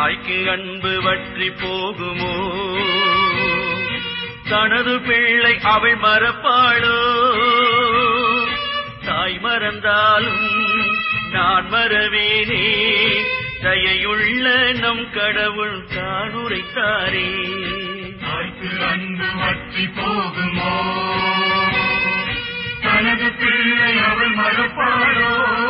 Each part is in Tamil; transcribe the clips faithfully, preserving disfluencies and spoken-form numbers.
தாய்க்கு அன்பு வற்றி போகுமோ? தனது பிள்ளை அவள் மறப்பாளோ? தாய் மறந்தாலும் நான் மறவேனே, தயையுள்ள நம் கடவுள் தான் உரைத்தாரே. தாய்க்கு அன்பு வற்றி போகுமோ? தனது பிள்ளை அவள் மறப்பாளோ?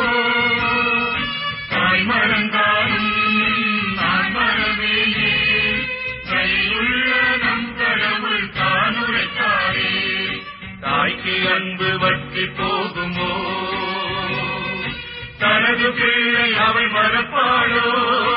தாய் மறந்தாலும் நான் மறவேனே, தயையுள்ள நம் கடவுள் தான் உரைத்தாரே. தாய்க்கு அன்பு வற்றி போகுமோ? தனது பிள்ளை அவள் மறப்பாளோ?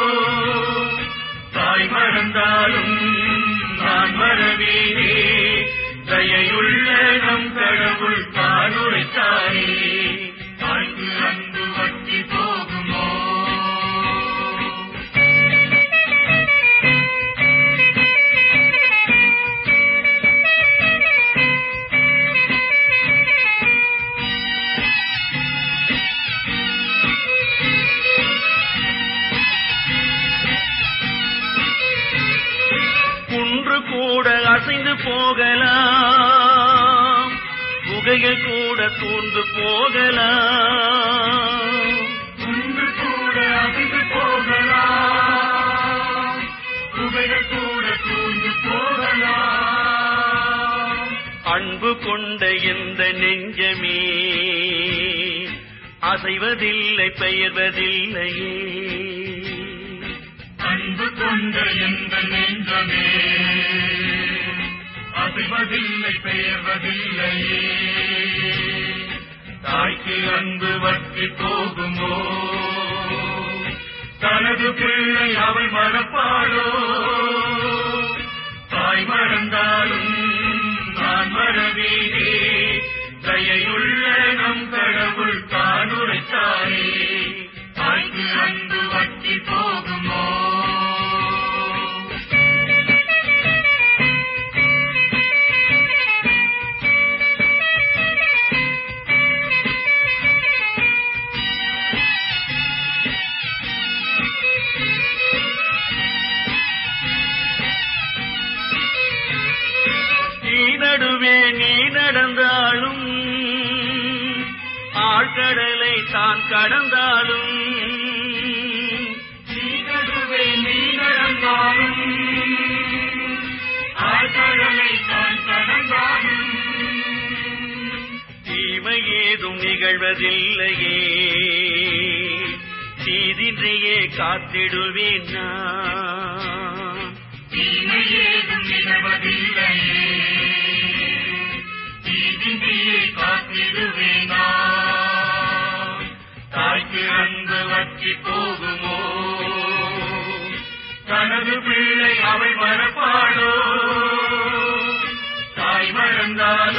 தாய் மறந்தாலும் நான் மறவேனே, தயையுள்ள நம் கடவுள் தான் உரைத்தாரே. தாய்க்கு அன்பு வற்றி போகுமோ? குன்று கூட அசைந்து போகலாம், புகைகள் கூட தூண்டு போகலாம். குன்று கூட அசைந்து போகலாம், புகைகள் கூட தூண்டு போகலாம். அன்பு கொண்ட எந்த நெஞ்சமே அசைவதில்லை, பெயர்வதில்லையே. அன்பு கொண்ட எந்த நெஞ்சமே அசைவதில்லை, பெயர்வதில்லையே. தாய்க்கு அன்பு வற்றி போகுமோ? தனது பிள்ளை அவள் மறப்பாளோ? தாய் மறந்தாலும் நான் மறவேனே, தயையுள்ள நம் கடவுள் தான் உரைத்தாரே. தாய்க்கு அன்பு வற்றி போகுமோ? நடுவே நீ நடந்தாலும், ஆழ்கடலை தான் கடந்தாலும், நீ நடுவே நீ நடந்தாலும், ஆழ்கடலை தான் கடந்தாலும், தீமை ஏதும் நிகழ்வதில்லையே, தீதின்றியே காத்திடுவேன் நான். தீமை ஏதும் நிகழ்வதில்லையே, தீதின்றியே காத்திடுவேன் நான். தாய்க்கு அன்பு வற்றி போகுமோ? தனது பிள்ளை அவள் மறப்பாளோ? தாய் மறந்தாலும்